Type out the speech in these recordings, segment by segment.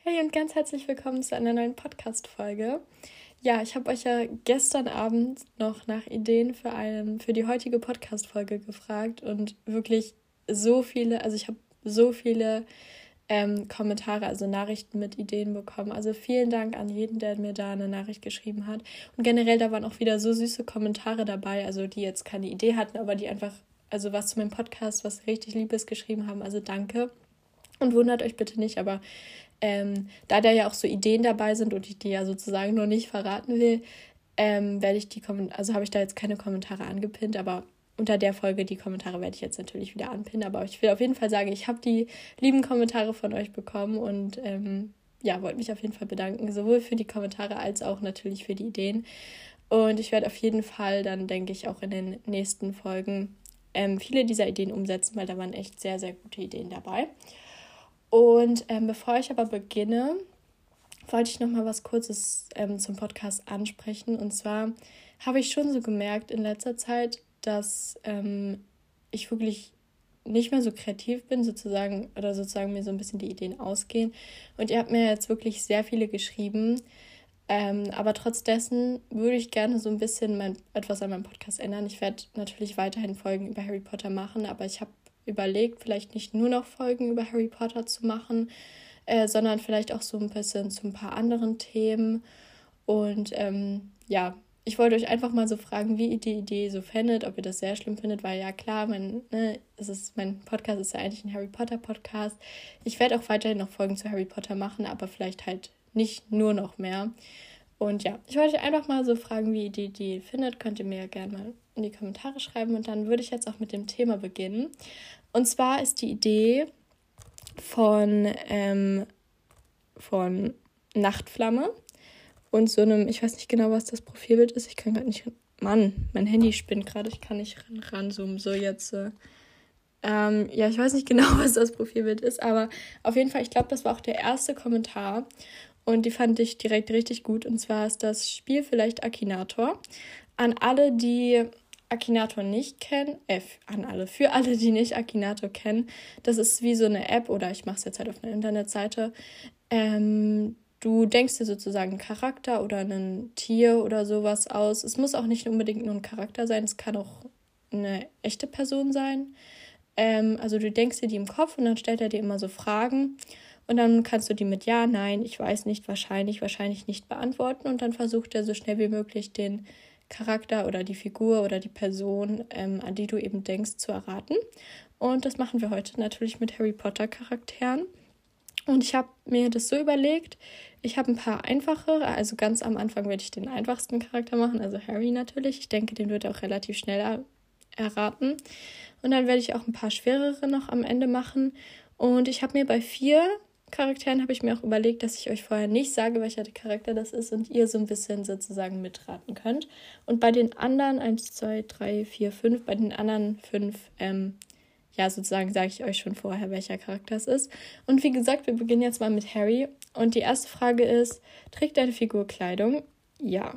Hey und ganz herzlich willkommen zu einer neuen Podcast-Folge. Ja, ich habe euch ja gestern Abend noch nach Ideen für die heutige Podcast-Folge gefragt und wirklich ich habe so viele Kommentare, also Nachrichten mit Ideen bekommen. Also vielen Dank an jeden, der mir da eine Nachricht geschrieben hat. Und generell, da waren auch wieder so süße Kommentare dabei, also die jetzt keine Idee hatten, aber die einfach, also was zu meinem Podcast, was richtig Liebes geschrieben haben. Also danke. Und wundert euch bitte nicht, aber da ja auch so Ideen dabei sind und ich die ja sozusagen noch nicht verraten will, habe ich da jetzt keine Kommentare angepinnt, aber unter der Folge die Kommentare werde ich jetzt natürlich wieder anpinnen. Aber ich will auf jeden Fall sagen, ich habe die lieben Kommentare von euch bekommen und wollte mich auf jeden Fall bedanken, sowohl für die Kommentare als auch natürlich für die Ideen. Und ich werde auf jeden Fall dann, denke ich, auch in den nächsten Folgen viele dieser Ideen umsetzen, weil da waren echt sehr, sehr gute Ideen dabei. Und bevor ich aber beginne, wollte ich noch mal was Kurzes zum Podcast ansprechen. Und zwar habe ich schon so gemerkt in letzter Zeit, dass ich wirklich nicht mehr so kreativ bin, sozusagen mir so ein bisschen die Ideen ausgehen. Und ihr habt mir jetzt wirklich sehr viele geschrieben. Aber trotz dessen würde ich gerne so ein bisschen etwas an meinem Podcast ändern. Ich werde natürlich weiterhin Folgen über Harry Potter machen, aber ich habe überlegt, vielleicht nicht nur noch Folgen über Harry Potter zu machen, sondern vielleicht auch so ein bisschen zu ein paar anderen Themen. Und ich wollte euch einfach mal so fragen, wie ihr die Idee so fändet, ob ihr das sehr schlimm findet, weil ja klar, mein Podcast ist ja eigentlich ein Harry Potter Podcast. Ich werde auch weiterhin noch Folgen zu Harry Potter machen, aber vielleicht halt nicht nur noch mehr. Und ja, ich wollte euch einfach mal so fragen, wie ihr die Idee findet. Könnt ihr mir gerne mal in die Kommentare schreiben und dann würde ich jetzt auch mit dem Thema beginnen. Und zwar ist die Idee von Nachtflamme und so einem, ich weiß nicht genau, was das Profilbild ist. Ich kann gerade nicht, Mann, mein Handy spinnt gerade, ich kann nicht ranzoomen. So jetzt, ich weiß nicht genau, was das Profilbild ist, aber auf jeden Fall, ich glaube, das war auch der erste Kommentar und die fand ich direkt richtig gut. Und zwar ist das Spiel vielleicht Akinator. An alle, die Akinator nicht kennen, für alle, die nicht Akinator kennen, das ist wie so eine App oder ich mache es jetzt halt auf einer Internetseite. Du denkst dir sozusagen einen Charakter oder ein Tier oder sowas aus. Es muss auch nicht unbedingt nur ein Charakter sein, es kann auch eine echte Person sein. Also du denkst dir die im Kopf und dann stellt er dir immer so Fragen und dann kannst du die mit Ja, Nein, ich weiß nicht, wahrscheinlich nicht beantworten und dann versucht er so schnell wie möglich den Charakter oder die Figur oder die Person, an die du eben denkst, zu erraten. Und das machen wir heute natürlich mit Harry Potter Charakteren. Und ich habe mir das so überlegt, ich habe ein paar einfachere, also ganz am Anfang werde ich den einfachsten Charakter machen, also Harry natürlich. Ich denke, den wird er auch relativ schnell erraten. Und dann werde ich auch ein paar schwerere noch am Ende machen. Und ich habe mir bei 4 Charakteren habe ich mir auch überlegt, dass ich euch vorher nicht sage, welcher Charakter das ist und ihr so ein bisschen sozusagen mitraten könnt. Und bei den anderen 1, 2, 3, 4, 5, bei den anderen 5, sozusagen sage ich euch schon vorher, welcher Charakter es ist. Und wie gesagt, wir beginnen jetzt mal mit Harry. Und die erste Frage ist, trägt deine Figur Kleidung? Ja.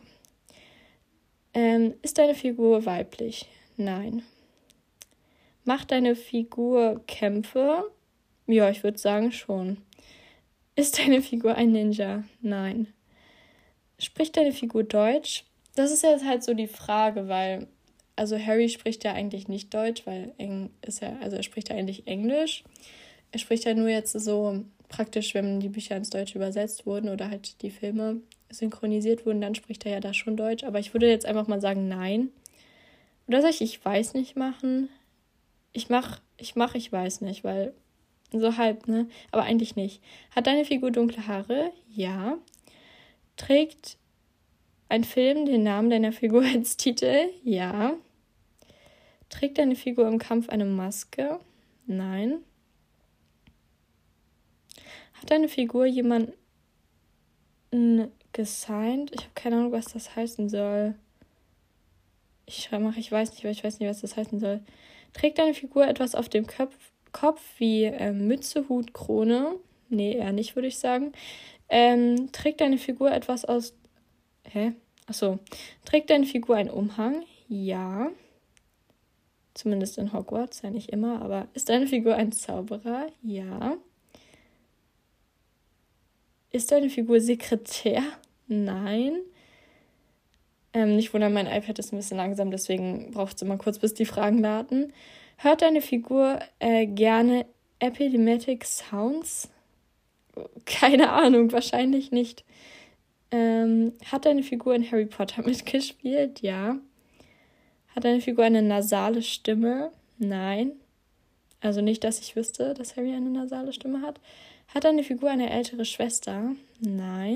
Ist deine Figur weiblich? Nein. Macht deine Figur Kämpfe? Ja, ich würde sagen schon. Ist deine Figur ein Ninja? Nein. Spricht deine Figur Deutsch? Das ist jetzt halt so die Frage, weil, also Harry spricht ja eigentlich nicht Deutsch, weil er spricht ja eigentlich Englisch. Er spricht ja nur jetzt so praktisch, wenn die Bücher ins Deutsche übersetzt wurden oder halt die Filme synchronisiert wurden, dann spricht er ja da schon Deutsch. Aber ich würde jetzt einfach mal sagen, nein. Oder soll ich weiß nicht machen? Ich weiß nicht, weil so halb, ne? Aber eigentlich nicht. Hat deine Figur dunkle Haare? Ja. Trägt ein Film den Namen deiner Figur als Titel? Ja. Trägt deine Figur im Kampf eine Maske? Nein. Hat deine Figur jemanden gesigned? Ich habe keine Ahnung, was das heißen soll. Ich weiß nicht, weil ich weiß nicht, was das heißen soll. Trägt deine Figur etwas auf dem Kopf wie Mütze, Hut, Krone? Nee, eher nicht, würde ich sagen. Trägt deine Figur etwas aus... Trägt deine Figur einen Umhang? Ja. Zumindest in Hogwarts, ja nicht immer, aber ist deine Figur ein Zauberer? Ja. Ist deine Figur Sekretär? Nein. Nicht wundern, mein iPad ist ein bisschen langsam, deswegen braucht es immer kurz, bis die Fragen laden. Hört deine Figur gerne Epileptic Sounds? Keine Ahnung, wahrscheinlich nicht. Hat deine Figur in Harry Potter mitgespielt? Ja. Hat deine Figur eine nasale Stimme? Nein. Also nicht, dass ich wüsste, dass Harry eine nasale Stimme hat. Hat deine Figur eine ältere Schwester? Nein.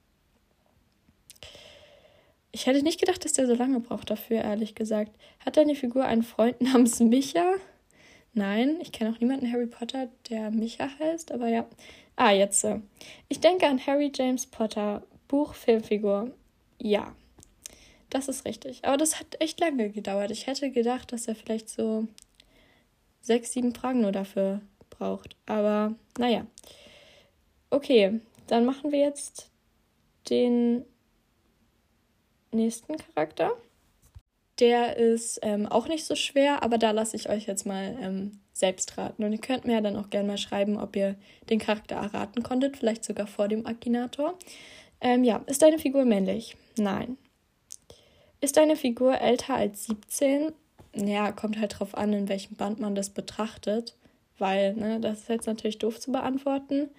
Ich hätte nicht gedacht, dass der so lange braucht dafür, ehrlich gesagt. Hat deine Figur einen Freund namens Micha? Nein, ich kenne auch niemanden in Harry Potter, der Micha heißt, aber ja. Jetzt. Ich denke an Harry James Potter, Buch, Filmfigur. Ja, das ist richtig. Aber das hat echt lange gedauert. Ich hätte gedacht, dass er vielleicht so 6, 7 Fragen nur dafür braucht. Aber naja. Okay, dann machen wir jetzt den nächsten Charakter. Der ist auch nicht so schwer, aber da lasse ich euch jetzt mal selbst raten. Und ihr könnt mir ja dann auch gerne mal schreiben, ob ihr den Charakter erraten konntet, vielleicht sogar vor dem Akinator. Ist deine Figur männlich? Nein. Ist deine Figur älter als 17? Ja, kommt halt drauf an, in welchem Band man das betrachtet, weil, das ist jetzt natürlich doof zu beantworten.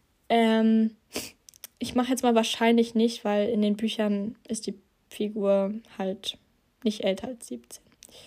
Ich mache jetzt mal wahrscheinlich nicht, weil in den Büchern ist die Figur halt nicht älter als 17.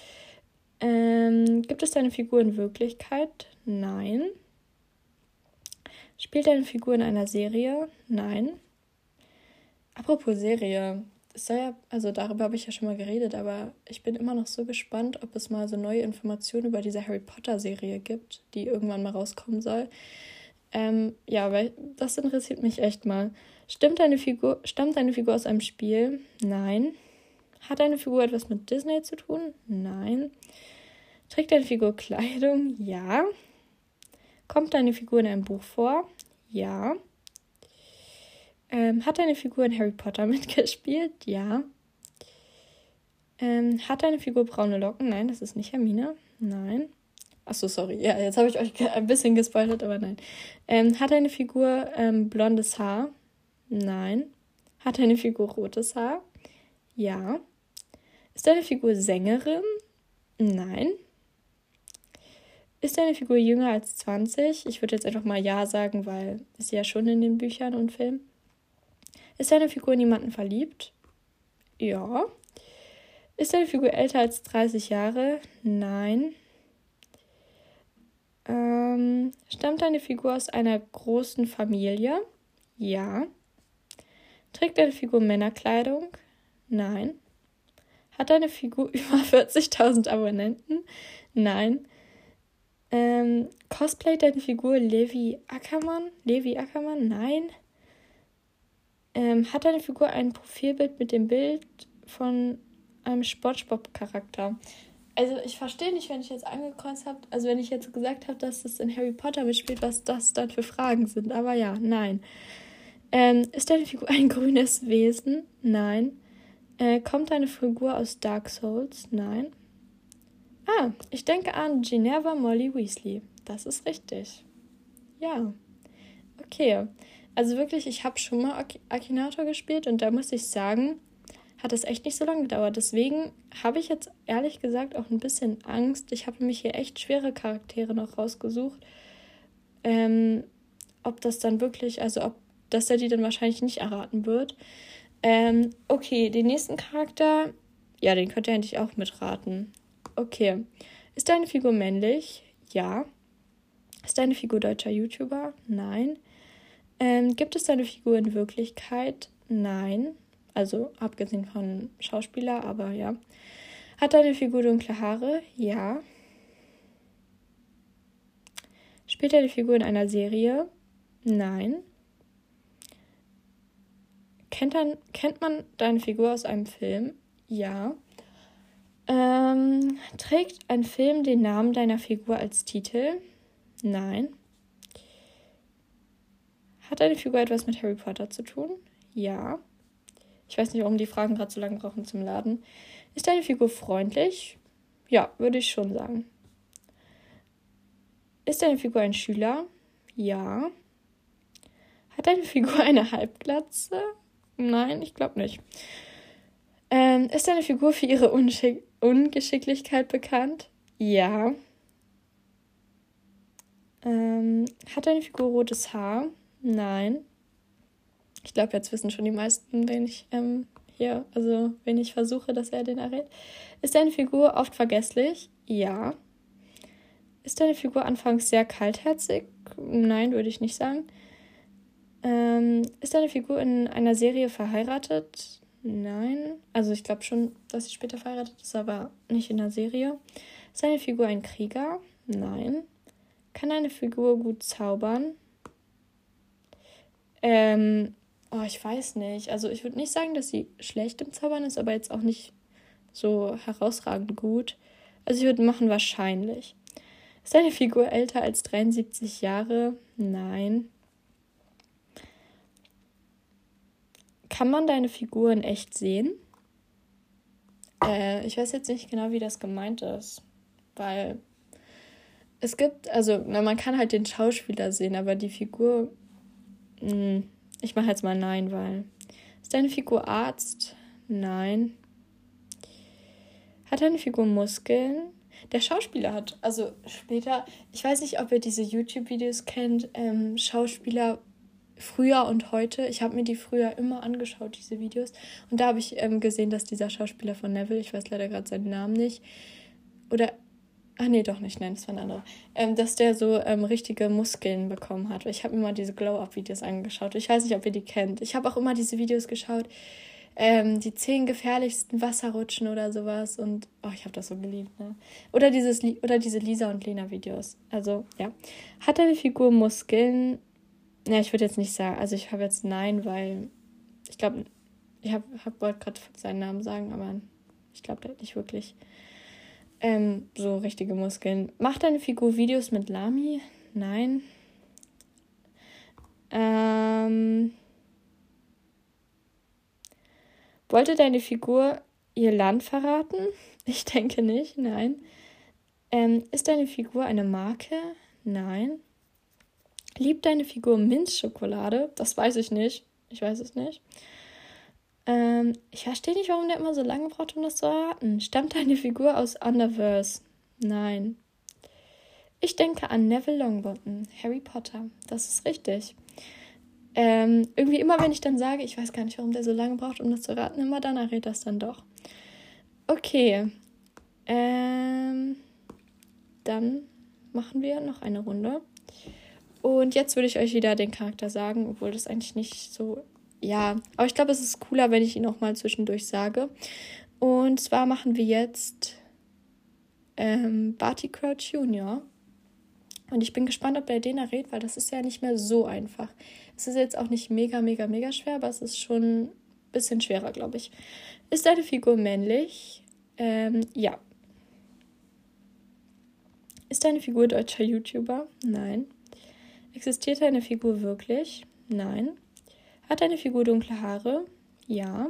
Gibt es deine Figur in Wirklichkeit? Nein. Spielt deine Figur in einer Serie? Nein. Apropos Serie, darüber habe ich ja schon mal geredet, aber ich bin immer noch so gespannt, ob es mal so neue Informationen über diese Harry Potter Serie gibt, die irgendwann mal rauskommen soll. Weil das interessiert mich echt mal. Stammt deine Figur aus einem Spiel? Nein. Hat deine Figur etwas mit Disney zu tun? Nein. Trägt deine Figur Kleidung? Ja. Kommt deine Figur in einem Buch vor? Ja. Hat deine Figur in Harry Potter mitgespielt? Ja. Hat deine Figur braune Locken? Nein, das ist nicht Hermine. Nein. Achso, sorry. Ja, jetzt habe ich euch ein bisschen gespoilert, aber nein. Hat deine Figur blondes Haar? Nein. Hat deine Figur rotes Haar? Ja. Ist deine Figur Sängerin? Nein. Ist deine Figur jünger als 20? Ich würde jetzt einfach mal ja sagen, weil ist sie ja schon in den Büchern und Filmen. Ist deine Figur in jemanden verliebt? Ja. Ist deine Figur älter als 30 Jahre? Nein. Stammt deine Figur aus einer großen Familie? Ja. Trägt deine Figur Männerkleidung? Nein. Hat deine Figur über 40.000 Abonnenten? Nein. Cosplayt deine Figur Levi Ackermann? Nein. Hat deine Figur ein Profilbild mit dem Bild von einem SpongeBob-Charakter? Also ich verstehe nicht, wenn ich jetzt angekreuzt habe, also wenn ich jetzt gesagt habe, dass das in Harry Potter mitspielt, was das dann für Fragen sind. Aber ja, nein. Ist deine Figur ein grünes Wesen? Nein. Kommt deine Figur aus Dark Souls? Nein. Ich denke an Ginevra Molly Weasley. Das ist richtig. Ja. Okay. Also wirklich, ich habe schon mal Akinator gespielt und da muss ich sagen, hat es echt nicht so lange gedauert. Deswegen habe ich jetzt ehrlich gesagt auch ein bisschen Angst. Ich habe nämlich hier echt schwere Charaktere noch rausgesucht. Ob das dann wirklich, dass er die dann wahrscheinlich nicht erraten wird. Okay, den nächsten Charakter, ja, den könnt ihr eigentlich auch mitraten. Okay. Ist deine Figur männlich? Ja. Ist deine Figur deutscher YouTuber? Nein. Gibt es deine Figur in Wirklichkeit? Nein. Also abgesehen von Schauspieler, aber ja. Hat deine Figur dunkle Haare? Ja. Spielt deine Figur in einer Serie? Nein. Kennt man deine Figur aus einem Film? Ja. Trägt ein Film den Namen deiner Figur als Titel? Nein. Hat deine Figur etwas mit Harry Potter zu tun? Ja. Ich weiß nicht, warum die Fragen gerade so lange brauchen zum Laden. Ist deine Figur freundlich? Ja, würde ich schon sagen. Ist deine Figur ein Schüler? Ja. Hat deine Figur eine Halbglatze? Nein, ich glaube nicht. Ist deine Figur für ihre Ungeschicklichkeit bekannt? Ja. Hat deine Figur rotes Haar? Nein. Ich glaube, jetzt wissen schon die meisten, wen ich versuche, dass er den errät. Ist deine Figur oft vergesslich? Ja. Ist deine Figur anfangs sehr kaltherzig? Nein, würde ich nicht sagen. Ist deine Figur in einer Serie verheiratet? Nein. Also ich glaube schon, dass sie später verheiratet ist, aber nicht in der Serie. Ist deine Figur ein Krieger? Nein. Kann deine Figur gut zaubern? Ich weiß nicht. Also ich würde nicht sagen, dass sie schlecht im Zaubern ist, aber jetzt auch nicht so herausragend gut. Also ich würde machen wahrscheinlich. Ist deine Figur älter als 73 Jahre? Nein. Kann man deine Figur in echt sehen? Ich weiß jetzt nicht genau, wie das gemeint ist, weil es gibt, man kann halt den Schauspieler sehen, aber die Figur, ich mache jetzt mal nein, weil ist deine Figur Arzt? Nein. Hat deine Figur Muskeln? Der Schauspieler hat, also später, ich weiß nicht, ob ihr diese YouTube-Videos kennt, Schauspieler früher und heute. Ich habe mir die früher immer angeschaut, diese Videos. Und da habe ich gesehen, dass dieser Schauspieler von Neville, ich weiß leider gerade seinen Namen nicht, das war ein anderer, dass der so richtige Muskeln bekommen hat. Ich habe mir mal diese Glow-Up-Videos angeschaut. Ich weiß nicht, ob ihr die kennt. Ich habe auch immer diese Videos geschaut, die 10 gefährlichsten Wasserrutschen oder sowas. Und ich habe das so geliebt, ne? Oder diese Lisa und Lena Videos. Also, ja. Hat deine Figur Muskeln? Ja, ich würde jetzt nicht sagen, also ich habe jetzt nein, weil ich glaube, wollte gerade seinen Namen sagen, aber ich glaube, der hat nicht wirklich so richtige Muskeln. Macht deine Figur Videos mit Lami? Nein. Wollte deine Figur ihr Land verraten? Ich denke nicht, nein. Ist deine Figur eine Marke? Nein. Liebt deine Figur Minzschokolade? Das weiß ich nicht. Ich weiß es nicht. Ich verstehe nicht, warum der immer so lange braucht, um das zu erraten. Stammt deine Figur aus Underverse? Nein. Ich denke an Neville Longbottom, Harry Potter. Das ist richtig. Irgendwie immer, wenn ich dann sage, ich weiß gar nicht, warum der so lange braucht, um das zu erraten, immer dann errät das dann doch. Okay. Dann machen wir noch eine Runde. Und jetzt würde ich euch wieder den Charakter sagen, obwohl das eigentlich nicht so... Ja, aber ich glaube, es ist cooler, wenn ich ihn auch mal zwischendurch sage. Und zwar machen wir jetzt Barty Crouch Jr. Und ich bin gespannt, ob der den errät, weil das ist ja nicht mehr so einfach. Es ist jetzt auch nicht mega, mega, mega schwer, aber es ist schon ein bisschen schwerer, glaube ich. Ist deine Figur männlich? Ja. Ist deine Figur deutscher YouTuber? Nein. Existiert deine Figur wirklich? Nein. Hat deine Figur dunkle Haare? Ja.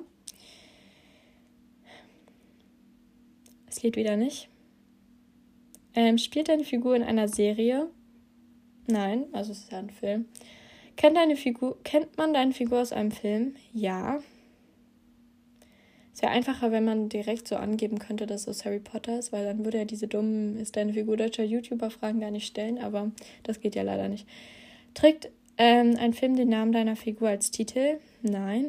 Es lädt wieder nicht. Spielt deine Figur in einer Serie? Nein, also es ist ja ein Film. Kennt man deine Figur aus einem Film? Ja. Es wäre einfacher, wenn man direkt so angeben könnte, dass es Harry Potter ist, weil dann würde er diese dummen ist deine Figur deutscher YouTuber-Fragen gar nicht stellen, aber das geht ja leider nicht. Trägt ein Film den Namen deiner Figur als Titel? Nein.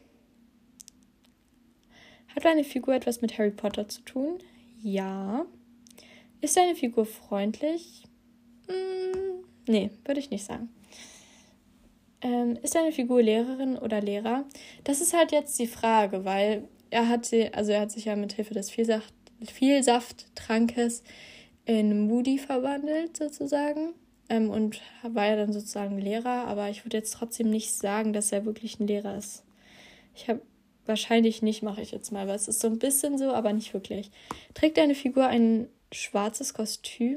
Hat deine Figur etwas mit Harry Potter zu tun? Ja. Ist deine Figur freundlich? Nee, würde ich nicht sagen. Ist deine Figur Lehrerin oder Lehrer? Das ist halt jetzt die Frage, weil er hat sich ja mit Hilfe des Vielsaftttrankes in Moody verwandelt, sozusagen. Und war ja dann sozusagen Lehrer, aber ich würde jetzt trotzdem nicht sagen, dass er wirklich ein Lehrer ist. Wahrscheinlich nicht, mache ich jetzt mal, weil es ist so ein bisschen so, aber nicht wirklich. Trägt deine Figur ein schwarzes Kostüm?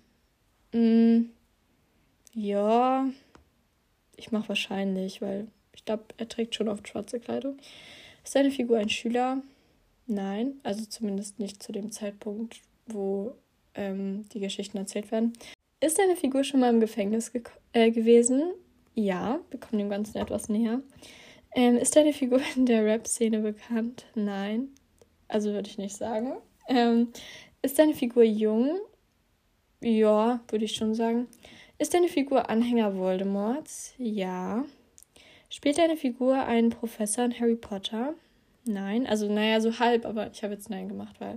Ja, ich mache wahrscheinlich, weil ich glaube, er trägt schon oft schwarze Kleidung. Ist deine Figur ein Schüler? Nein, also zumindest nicht zu dem Zeitpunkt, wo die Geschichten erzählt werden. Ist deine Figur schon mal im Gefängnis gewesen? Ja, wir kommen dem Ganzen etwas näher. Ist deine Figur in der Rap-Szene bekannt? Nein. Also würde ich nicht sagen. Ist deine Figur jung? Ja, würde ich schon sagen. Ist deine Figur Anhänger Voldemorts? Ja. Spielt deine Figur einen Professor in Harry Potter? Nein. Also, naja, so halb, aber ich habe jetzt Nein gemacht, weil.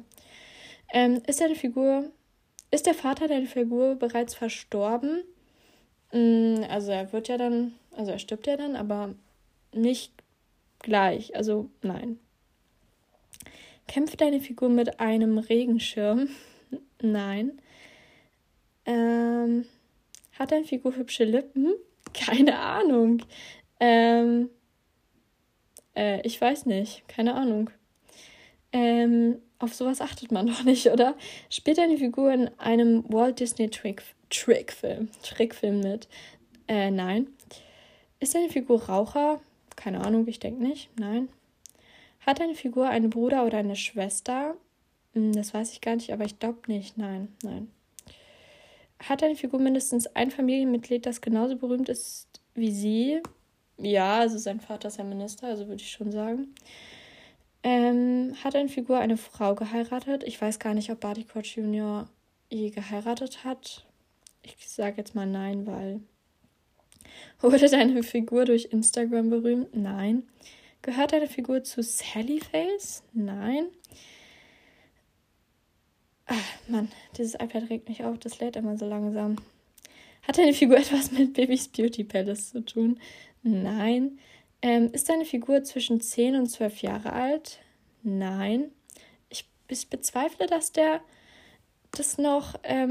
Ist der Vater deiner Figur bereits verstorben? Also er stirbt ja dann, aber nicht gleich. Also, nein. Kämpft deine Figur mit einem Regenschirm? Nein. Hat deine Figur hübsche Lippen? Keine Ahnung. Ich weiß nicht. Keine Ahnung. Auf sowas achtet man doch nicht, oder? Spielt deine Figur in einem Walt Disney Trickfilm mit? Nein. Ist deine Figur Raucher? Keine Ahnung, ich denke nicht. Nein. Hat deine Figur einen Bruder oder eine Schwester? Das weiß ich gar nicht, aber ich glaube nicht. Nein. Hat deine Figur mindestens ein Familienmitglied, das genauso berühmt ist wie sie? Ja, also sein Vater ist ja Minister, also würde ich schon sagen. Hat deine Figur eine Frau geheiratet? Ich weiß gar nicht, ob Barty Crouch Jr. je geheiratet hat. Ich sage jetzt mal nein, weil... Wurde deine Figur durch Instagram berühmt? Nein. Gehört deine Figur zu Sallyface? Nein. Mann, dieses iPad regt mich auf, das lädt immer so langsam. Hat deine Figur etwas mit Babys Beauty Palace zu tun? Nein. Ist deine Figur zwischen 10 und 12 Jahre alt? Nein. Ich bezweifle, dass der das noch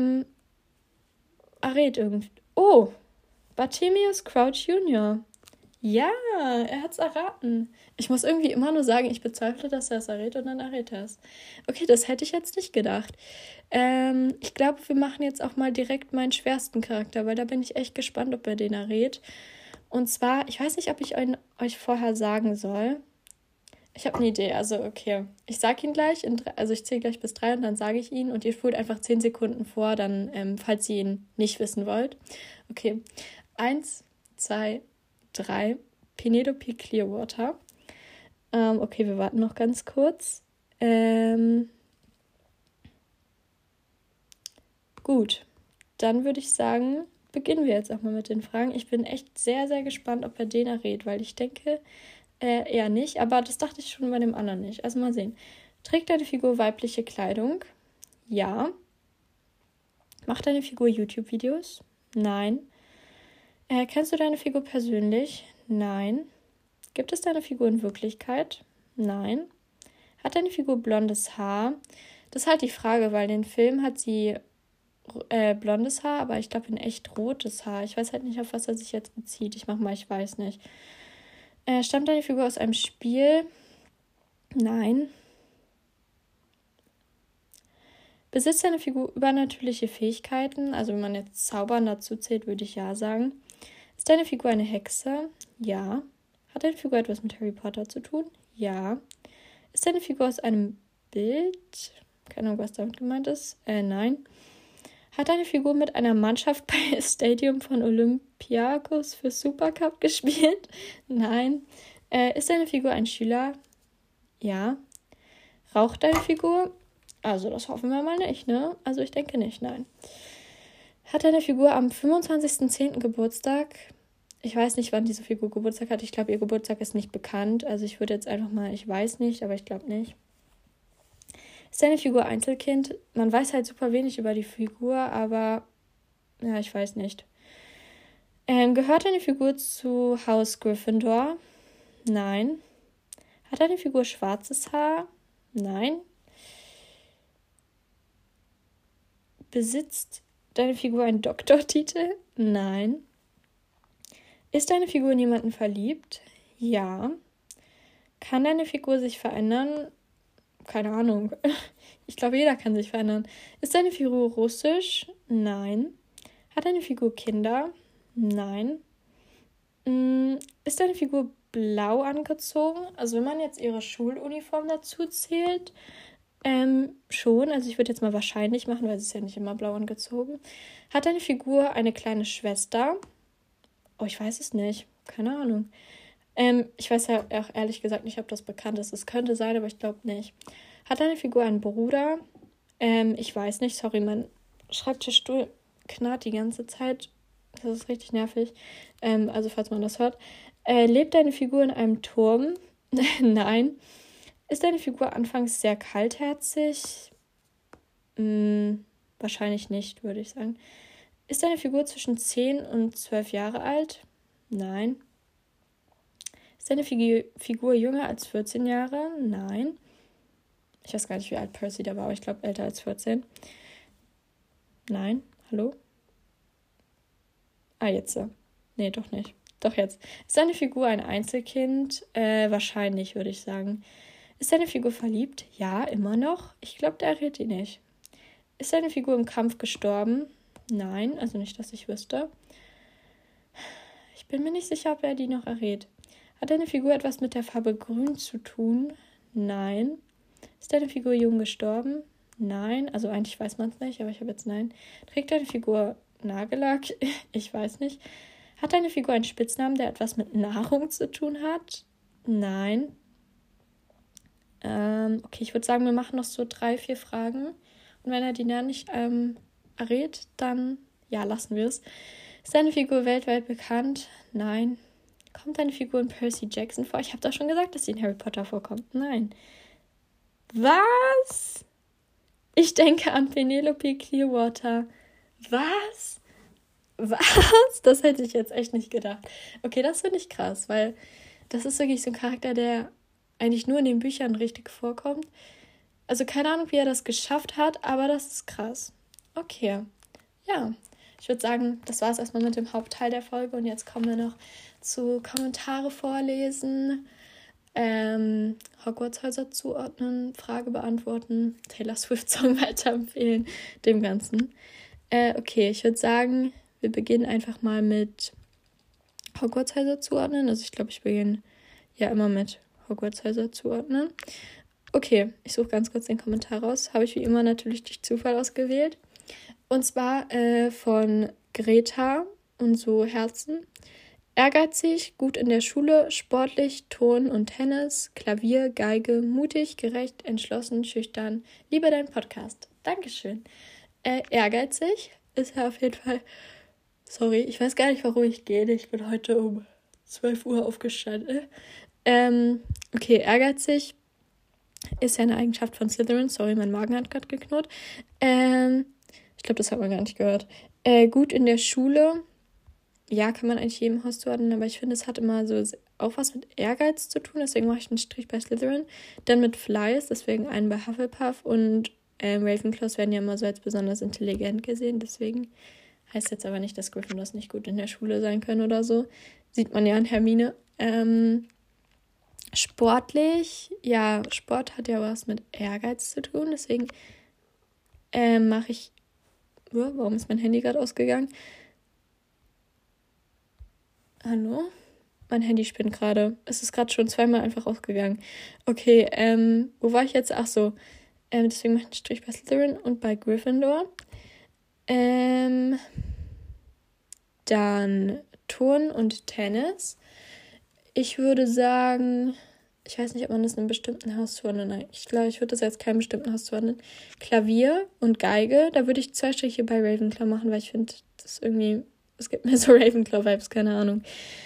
errät irgendwie. Oh, Bartemius Crouch Jr. Ja, er hat's erraten. Ich muss irgendwie immer nur sagen, ich bezweifle, dass er es errät und dann errät er es. Okay, das hätte ich jetzt nicht gedacht. Ich glaube, wir machen jetzt auch mal direkt meinen schwersten Charakter, weil da bin ich echt gespannt, ob er den errät. Und zwar, ich weiß nicht, ob ich euch vorher sagen soll. Ich habe eine Idee, also okay. Ich sage ihn gleich, ich zähle gleich bis 3 und dann sage ich ihn und ihr spult einfach 10 Sekunden vor, dann, falls ihr ihn nicht wissen wollt. Okay, 1, 2, 3, Penelope Clearwater. Okay, wir warten noch ganz kurz. Gut, dann würde ich sagen, beginnen wir jetzt auch mal mit den Fragen. Ich bin echt sehr, sehr gespannt, ob er den errät, weil ich denke, eher nicht, aber das dachte ich schon bei dem anderen nicht. Also mal sehen. Trägt deine Figur weibliche Kleidung? Ja. Macht deine Figur YouTube-Videos? Nein. Kennst du deine Figur persönlich? Nein. Gibt es deine Figur in Wirklichkeit? Nein. Hat deine Figur blondes Haar? Das ist halt die Frage, weil in den Film hat sie blondes Haar, aber ich glaube in echt rotes Haar. Ich weiß halt nicht, auf was er sich jetzt bezieht. Ich weiß nicht. Stammt deine Figur aus einem Spiel? Nein. Besitzt deine Figur übernatürliche Fähigkeiten? Also wenn man jetzt Zaubern dazu zählt, würde ich ja sagen. Ist deine Figur eine Hexe? Ja. Hat deine Figur etwas mit Harry Potter zu tun? Ja. Ist deine Figur aus einem Bild? Keine Ahnung, was damit gemeint ist. Nein. Hat deine Figur mit einer Mannschaft bei Stadium von Olympiakos für Supercup gespielt? Nein. Ist deine Figur ein Schüler? Ja. Raucht deine Figur? Also das hoffen wir mal nicht, ne? Also ich denke nicht, nein. Hat deine Figur am 25.10. Geburtstag? Ich weiß nicht, wann diese Figur Geburtstag hat. Ich glaube, ihr Geburtstag ist nicht bekannt. Also ich würde jetzt einfach mal, ich weiß nicht, aber ich glaube nicht. Ist deine Figur Einzelkind? Man weiß halt super wenig über die Figur, aber ja, ich weiß nicht. Gehört deine Figur zu Haus Gryffindor? Nein. Hat deine Figur schwarzes Haar? Nein. Besitzt deine Figur einen Doktortitel? Nein. Ist deine Figur in jemanden verliebt? Ja. Kann deine Figur sich verändern? Keine Ahnung. Ich glaube, jeder kann sich verändern. Ist deine Figur russisch? Nein. Hat deine Figur Kinder? Nein. Ist deine Figur blau angezogen? Also wenn man jetzt ihre Schuluniform dazu zählt, schon. Also ich würde jetzt mal wahrscheinlich machen, weil sie ist ja nicht immer blau angezogen. Hat deine Figur eine kleine Schwester? Oh, ich weiß es nicht. Keine Ahnung. Ich weiß ja auch ehrlich gesagt nicht, ob das bekannt ist. Es könnte sein, aber ich glaube nicht. Hat deine Figur einen Bruder? Ich weiß nicht. Sorry, mein Schreibtischstuhl knarrt die ganze Zeit. Das ist richtig nervig. Also, falls man das hört. Lebt deine Figur in einem Turm? Nein. Ist deine Figur anfangs sehr kaltherzig? Wahrscheinlich nicht, würde ich sagen. Ist deine Figur zwischen 10 und 12 Jahre alt? Nein. Ist deine Figur jünger als 14 Jahre? Nein. Ich weiß gar nicht, wie alt Percy da war, aber ich glaube älter als 14. Nein. Hallo? Jetzt. Nee, doch nicht. Doch jetzt. Ist deine Figur ein Einzelkind? Wahrscheinlich, würde ich sagen. Ist deine Figur verliebt? Ja, immer noch. Ich glaube, der errät ihn nicht. Ist deine Figur im Kampf gestorben? Nein, also nicht, dass ich wüsste. Ich bin mir nicht sicher, ob er die noch errät. Hat deine Figur etwas mit der Farbe grün zu tun? Nein. Ist deine Figur jung gestorben? Nein. Also eigentlich weiß man es nicht, aber ich habe jetzt nein. Trägt deine Figur Nagellack? Ich weiß nicht. Hat deine Figur einen Spitznamen, der etwas mit Nahrung zu tun hat? Nein. Okay, ich würde sagen, wir machen noch so 3, 4 Fragen. Und wenn er die dann nicht errät, dann ja, lassen wir es. Ist deine Figur weltweit bekannt? Nein. Kommt deine Figur in Percy Jackson vor? Ich habe doch schon gesagt, dass sie in Harry Potter vorkommt. Nein. Was? Ich denke an Penelope Clearwater. Was? Was? Das hätte ich jetzt echt nicht gedacht. Okay, das finde ich krass, weil das ist wirklich so ein Charakter, der eigentlich nur in den Büchern richtig vorkommt. Also keine Ahnung, wie er das geschafft hat, aber das ist krass. Okay, ja. Ich würde sagen, das war es erstmal mit dem Hauptteil der Folge und jetzt kommen wir noch zu Kommentare vorlesen, Hogwarts-Häuser zuordnen, Frage beantworten, Taylor Swift-Song weiterempfehlen, dem Ganzen. Okay, ich würde sagen, wir beginnen einfach mal mit Hogwarts-Häuser zuordnen. Also ich glaube, ich beginne ja immer mit Hogwarts-Häuser zuordnen. Okay, ich suche ganz kurz den Kommentar raus. Habe ich wie immer natürlich durch Zufall ausgewählt. Und zwar von Greta und so Herzen. Ehrgeizig, gut in der Schule, sportlich, Turnen und Tennis, Klavier, Geige, mutig, gerecht, entschlossen, schüchtern. Liebe deinen Podcast. Dankeschön. Ehrgeizig ist ja auf jeden Fall... Sorry, ich weiß gar nicht, warum ich gehe. Ich bin heute um 12 Uhr aufgestanden. Okay, ehrgeizig ist ja eine Eigenschaft von Slytherin. Sorry, mein Magen hat gerade geknurrt. Ich glaube, das hat man gar nicht gehört. Gut in der Schule. Ja, kann man eigentlich jedem Haus zuordnen, aber ich finde, es hat immer so auch was mit Ehrgeiz zu tun. Deswegen mache ich einen Strich bei Slytherin. Dann mit Fleiß, deswegen einen bei Hufflepuff. Und Ravenclaws werden ja immer so als besonders intelligent gesehen. Deswegen heißt jetzt aber nicht, dass Gryffindors nicht gut in der Schule sein können oder so. Sieht man ja an Hermine. Sportlich, ja, Sport hat ja was mit Ehrgeiz zu tun, deswegen mache ich... Warum ist mein Handy gerade ausgegangen? Hallo? Mein Handy spinnt gerade. Es ist gerade schon 2-mal einfach ausgegangen. Okay, wo war ich jetzt? Ach so, deswegen mache ich einen Strich bei Slytherin und bei Gryffindor. Dann Turnen und Tennis. Ich würde sagen, ich weiß nicht, ob man das in einem bestimmten Haus zuordnet. Nein, ich glaube, ich würde das jetzt keinem bestimmten Haus zuordnen. Klavier und Geige, da würde ich 2 Striche bei Ravenclaw machen, weil ich finde, das irgendwie, es gibt mir so Ravenclaw-Vibes, keine Ahnung.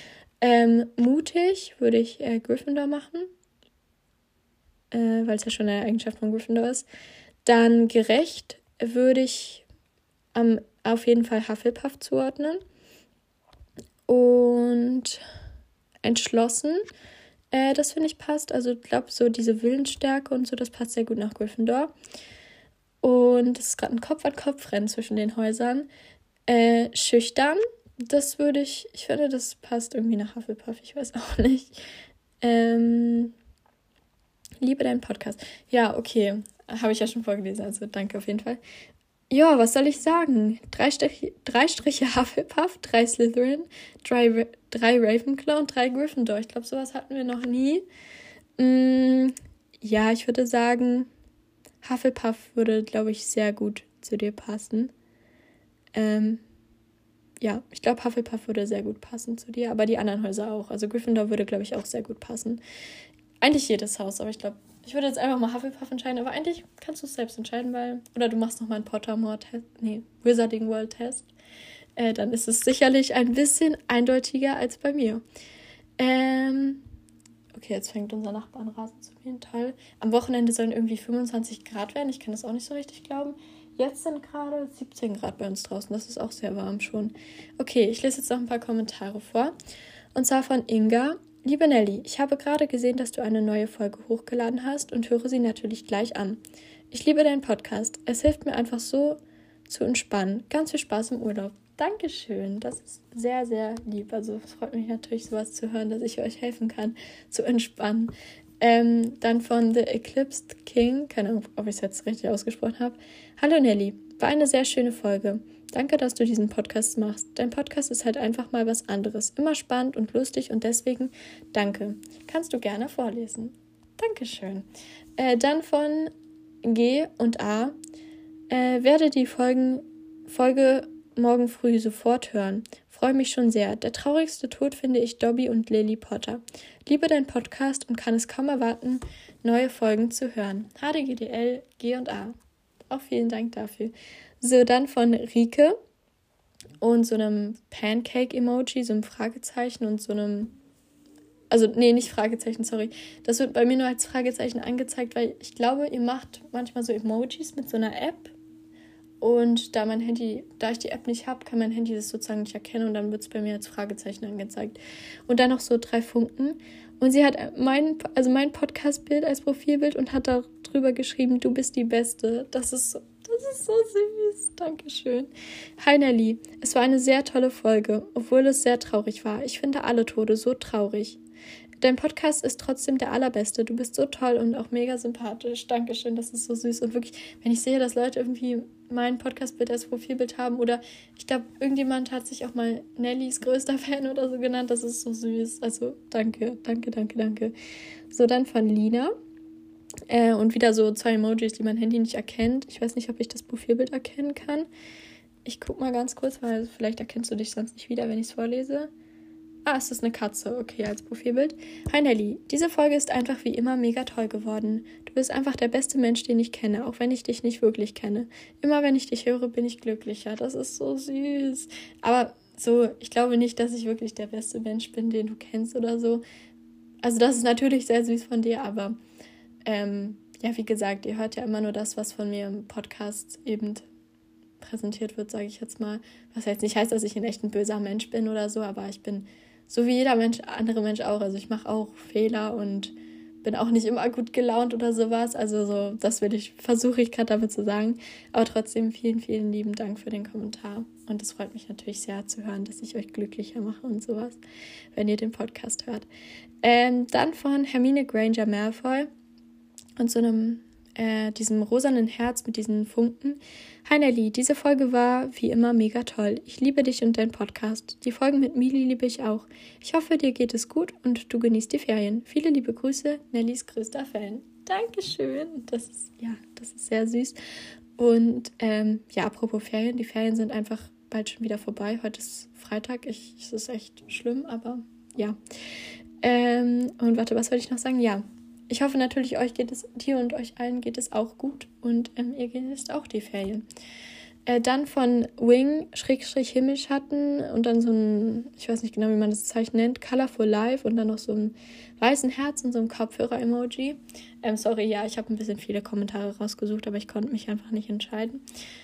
Mutig würde ich Gryffindor machen, weil es ja schon eine Eigenschaft von Gryffindor ist. Dann gerecht würde ich auf jeden Fall Hufflepuff zuordnen. Und entschlossen, das finde ich passt. Also ich glaube, so diese Willensstärke und so, das passt sehr gut nach Gryffindor. Und es ist gerade ein Kopf-an-Kopf-Rennen zwischen den Häusern. Schüchtern, das würde ich finde, das passt irgendwie nach Hufflepuff, ich weiß auch nicht. Liebe deinen Podcast. Ja, okay, habe ich ja schon vorgelesen, also danke auf jeden Fall. Ja, was soll ich sagen? 3 Striche Hufflepuff, 3 Slytherin, 3 Ravenclaw und 3 Gryffindor. Ich glaube, sowas hatten wir noch nie. Ja, ich würde sagen, Hufflepuff würde, glaube ich, sehr gut zu dir passen. ja, ich glaube, Hufflepuff würde sehr gut passen zu dir, aber die anderen Häuser auch. Also Gryffindor würde, glaube ich, auch sehr gut passen. Eigentlich jedes Haus, aber ich glaube, ich würde jetzt einfach mal Hufflepuff entscheiden, aber eigentlich kannst du es selbst entscheiden, weil, oder du machst nochmal einen Pottermore-Test, Wizarding World-Test. Dann ist es sicherlich ein bisschen eindeutiger als bei mir. Okay, jetzt fängt unser Nachbar an Rasen zu mähen, toll. Am Wochenende sollen irgendwie 25 Grad werden, ich kann das auch nicht so richtig glauben. Jetzt sind gerade 17 Grad bei uns draußen, das ist auch sehr warm schon. Okay, ich lese jetzt noch ein paar Kommentare vor. Und zwar von Inga. Liebe Nelly, ich habe gerade gesehen, dass du eine neue Folge hochgeladen hast und höre sie natürlich gleich an. Ich liebe deinen Podcast. Es hilft mir einfach so zu entspannen. Ganz viel Spaß im Urlaub. Dankeschön. Das ist sehr, sehr lieb. Also es freut mich natürlich, sowas zu hören, dass ich euch helfen kann, zu entspannen. Dann von The Eclipsed King. Keine Ahnung, ob ich es jetzt richtig ausgesprochen habe. Hallo Nelly. War eine sehr schöne Folge. Danke, dass du diesen Podcast machst. Dein Podcast ist halt einfach mal was anderes. Immer spannend und lustig und deswegen danke. Kannst du gerne vorlesen. Dankeschön. Dann von G und A. Werde die Folge morgen früh sofort hören. Freue mich schon sehr. Der traurigste Tod finde ich Dobby und Lily Potter. Liebe deinen Podcast und kann es kaum erwarten, neue Folgen zu hören. HDGDL, G und A. Auch vielen Dank dafür. So, dann von Rike und so einem Pancake-Emoji, so einem Fragezeichen und so einem, also nee, nicht Fragezeichen, sorry. Das wird bei mir nur als Fragezeichen angezeigt, weil ich glaube, ihr macht manchmal so Emojis mit so einer App und da ich die App nicht habe, kann mein Handy das sozusagen nicht erkennen und dann wird es bei mir als Fragezeichen angezeigt. Und dann noch so 3 Funken. Und sie hat mein Podcast-Bild als Profilbild und hat darüber geschrieben, du bist die Beste. Das ist so süß. Dankeschön. Hi Nelly, es war eine sehr tolle Folge, obwohl es sehr traurig war. Ich finde alle Tode so traurig. Dein Podcast ist trotzdem der allerbeste. Du bist so toll und auch mega sympathisch. Dankeschön, das ist so süß. Und wirklich, wenn ich sehe, dass Leute irgendwie mein Podcast-Bild als Profilbild haben oder ich glaube, irgendjemand hat sich auch mal Nellys größter Fan oder so genannt, das ist so süß. Also danke. So, dann von Lina. Und wieder so 2 Emojis, die mein Handy nicht erkennt. Ich weiß nicht, ob ich das Profilbild erkennen kann. Ich guck mal ganz kurz, weil vielleicht erkennst du dich sonst nicht wieder, wenn ich es vorlese. Ah, es ist eine Katze, okay, als Profilbild. Hi Nelly, diese Folge ist einfach wie immer mega toll geworden. Du bist einfach der beste Mensch, den ich kenne, auch wenn ich dich nicht wirklich kenne. Immer wenn ich dich höre, bin ich glücklicher. Das ist so süß. Aber so, ich glaube nicht, dass ich wirklich der beste Mensch bin, den du kennst oder so. Also das ist natürlich sehr süß von dir, aber ja, wie gesagt, ihr hört ja immer nur das, was von mir im Podcast eben präsentiert wird, sage ich jetzt mal. Was jetzt nicht heißt, dass ich ein echt ein böser Mensch bin oder so, aber ich bin so wie jeder andere Mensch auch. Also ich mache auch Fehler und bin auch nicht immer gut gelaunt oder sowas. Also so, versuche ich gerade damit zu sagen. Aber trotzdem vielen, vielen lieben Dank für den Kommentar. Und es freut mich natürlich sehr zu hören, dass ich euch glücklicher mache und sowas, wenn ihr den Podcast hört. Dann von Hermine Granger Malfoy und so einem diesem rosanen Herz mit diesen Funken. Hi Nelly, diese Folge war wie immer mega toll. Ich liebe dich und deinen Podcast. Die Folgen mit Mili liebe ich auch. Ich hoffe, dir geht es gut und du genießt die Ferien. Viele liebe Grüße, Nellys größter Fan. Dankeschön. Das ist sehr süß. Und apropos Ferien, die Ferien sind einfach bald schon wieder vorbei. Heute ist Freitag. Es ist echt schlimm, aber ja. Und warte, was wollte ich noch sagen? Ja. Ich hoffe natürlich, dir und euch allen geht es auch gut und ihr genießt auch die Ferien. Dann von Wing, Himmelschatten und dann so ein, ich weiß nicht genau, wie man das Zeichen nennt, Colorful Life und dann noch so ein weißen Herz und so ein Kopfhörer-Emoji. Sorry, ja, ich habe ein bisschen viele Kommentare rausgesucht, aber ich konnte mich einfach nicht entscheiden.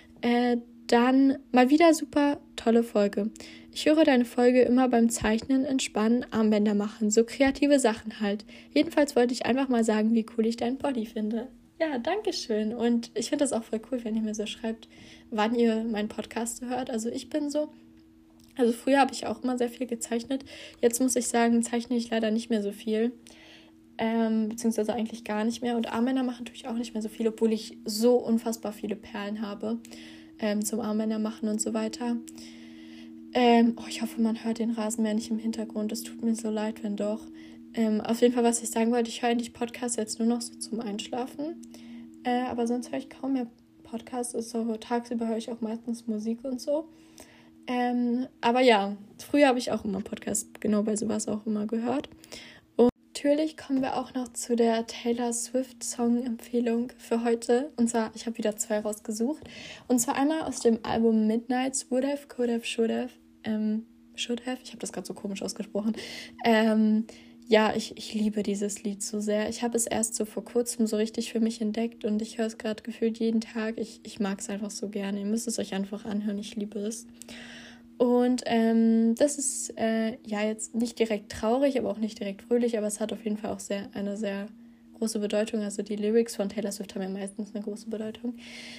Dann mal wieder super tolle Folge. Ich höre deine Folge immer beim Zeichnen, Entspannen, Armbänder machen. So kreative Sachen halt. Jedenfalls wollte ich einfach mal sagen, wie cool ich dein Body finde. Ja, danke schön. Und ich finde das auch voll cool, wenn ihr mir so schreibt, wann ihr meinen Podcast hört. Also ich bin so, also früher habe ich auch immer sehr viel gezeichnet. Jetzt muss ich sagen, zeichne ich leider nicht mehr so viel. Beziehungsweise eigentlich gar nicht mehr. Und Armbänder machen natürlich auch nicht mehr so viel, obwohl ich so unfassbar viele Perlen habe. Zum Armbänder machen und so weiter. Ich hoffe, man hört den Rasenmäher nicht im Hintergrund. Es tut mir so leid, wenn doch. Auf jeden Fall, was ich sagen wollte, ich höre eigentlich Podcasts jetzt nur noch so zum Einschlafen. Aber sonst höre ich kaum mehr Podcasts. So, tagsüber höre ich auch meistens Musik und so. Aber ja, früher habe ich auch immer Podcast genau bei sowas auch immer gehört. Und natürlich kommen wir auch noch zu der Taylor Swift Song-Empfehlung für heute. Und zwar, ich habe wieder 2 rausgesucht. Und zwar einmal aus dem Album Midnights, Would Have, Could Have, Should Have. Should Have, ich habe das gerade so komisch ausgesprochen. Ja, ich liebe dieses Lied so sehr. Ich habe es erst so vor kurzem so richtig für mich entdeckt und ich höre es gerade gefühlt jeden Tag. Ich mag es einfach so gerne. Ihr müsst es euch einfach anhören. Ich liebe es. Und das ist ja jetzt nicht direkt traurig, aber auch nicht direkt fröhlich, aber es hat auf jeden Fall auch eine sehr große Bedeutung. Also die Lyrics von Taylor Swift haben ja meistens eine große Bedeutung.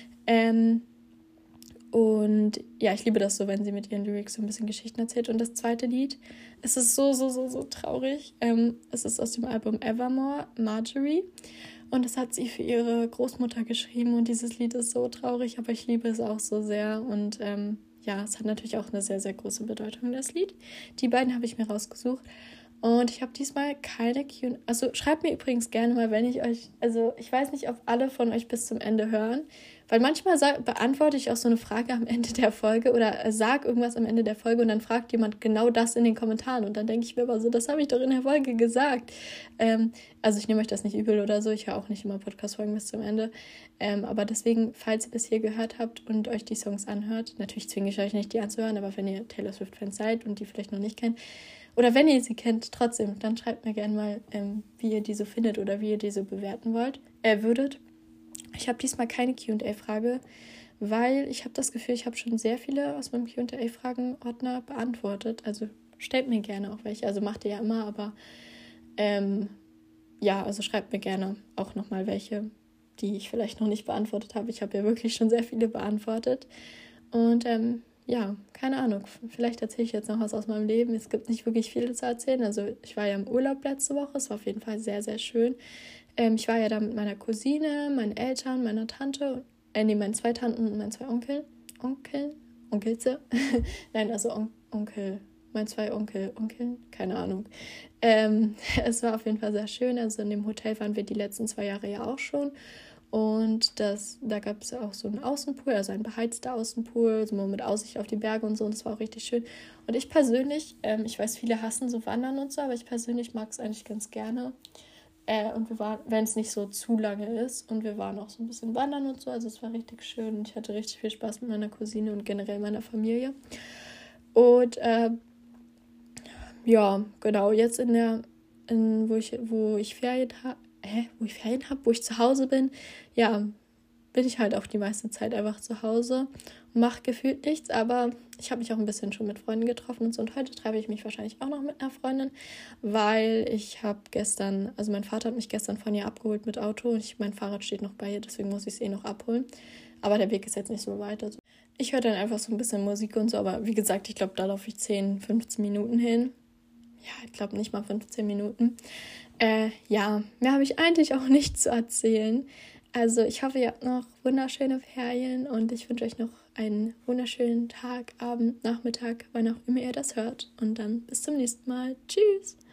Und ja, ich liebe das so, wenn sie mit ihren Lyrics so ein bisschen Geschichten erzählt. Und das zweite Lied, es ist so traurig. Es ist aus dem Album Evermore, Marjorie. Und das hat sie für ihre Großmutter geschrieben. Und dieses Lied ist so traurig, aber ich liebe es auch so sehr. Und ja, es hat natürlich auch eine sehr, sehr große Bedeutung, das Lied. Die beiden habe ich mir rausgesucht. Und ich habe diesmal keine Q&A. Also schreibt mir übrigens gerne mal, wenn ich euch... Also ich weiß nicht, ob alle von euch bis zum Ende hören. Weil manchmal beantworte ich auch so eine Frage am Ende der Folge oder sag irgendwas am Ende der Folge und dann fragt jemand genau das in den Kommentaren. Und dann denke ich mir aber so, das habe ich doch in der Folge gesagt. Also ich nehme euch das nicht übel oder so. Ich höre auch nicht immer Podcast-Folgen bis zum Ende. Aber deswegen, falls ihr bis hier gehört habt und euch die Songs anhört, natürlich zwinge ich euch nicht, die anzuhören, aber wenn ihr Taylor Swift-Fans seid und die vielleicht noch nicht kennt, oder wenn ihr sie kennt, trotzdem, dann schreibt mir gerne mal, wie ihr die so findet oder wie ihr die so bewerten würdet. Ich habe diesmal keine Q&A-Frage, weil ich habe das Gefühl, ich habe schon sehr viele aus meinem Q&A-Fragen-Ordner beantwortet. Also stellt mir gerne auch welche. Also macht ihr ja immer, aber ja, also schreibt mir gerne auch nochmal welche, die ich vielleicht noch nicht beantwortet habe. Ich habe ja wirklich schon sehr viele beantwortet. Und ja, keine Ahnung. Vielleicht erzähle ich jetzt noch was aus meinem Leben. Es gibt nicht wirklich viel zu erzählen. Also ich war ja im Urlaub letzte Woche. Es war auf jeden Fall sehr, sehr schön. Ich war ja da mit meiner Cousine, meinen Eltern, meiner Tante, meinen 2 Tanten und meinen 2 Onkelze. Nein, also Onkel, meinen 2 Onkeln, keine Ahnung. Es war auf jeden Fall sehr schön. Also in dem Hotel waren wir die letzten 2 Jahre ja auch schon. Und da gab es ja auch so einen Außenpool, also ein beheizter Außenpool, so mit Aussicht auf die Berge und so. Und das war auch richtig schön. Und ich persönlich, ich weiß, viele hassen so Wandern und so, aber ich persönlich mag es eigentlich ganz gerne. Und wir waren, wenn es nicht so zu lange ist, und wir waren auch so ein bisschen wandern und so, also es war richtig schön und ich hatte richtig viel Spaß mit meiner Cousine und generell meiner Familie. Und ja, genau, jetzt wo ich Ferien habe, wo ich zu Hause bin, ja, bin ich halt auch die meiste Zeit einfach zu Hause und mache gefühlt nichts, aber ich habe mich auch ein bisschen schon mit Freunden getroffen und so. Und heute treffe ich mich wahrscheinlich auch noch mit einer Freundin, weil ich habe gestern, also mein Vater hat mich gestern von ihr abgeholt mit Auto und mein Fahrrad steht noch bei ihr, deswegen muss ich es noch abholen. Aber der Weg ist jetzt nicht so weit. Also ich höre dann einfach so ein bisschen Musik und so, aber wie gesagt, ich glaube, da laufe ich 10, 15 Minuten hin. Ja, ich glaube nicht mal 15 Minuten. Ja, mehr habe ich eigentlich auch nicht zu erzählen. Also ich hoffe, ihr habt noch wunderschöne Ferien und ich wünsche euch noch einen wunderschönen Tag, Abend, Nachmittag, wann auch immer ihr das hört. Und dann bis zum nächsten Mal. Tschüss!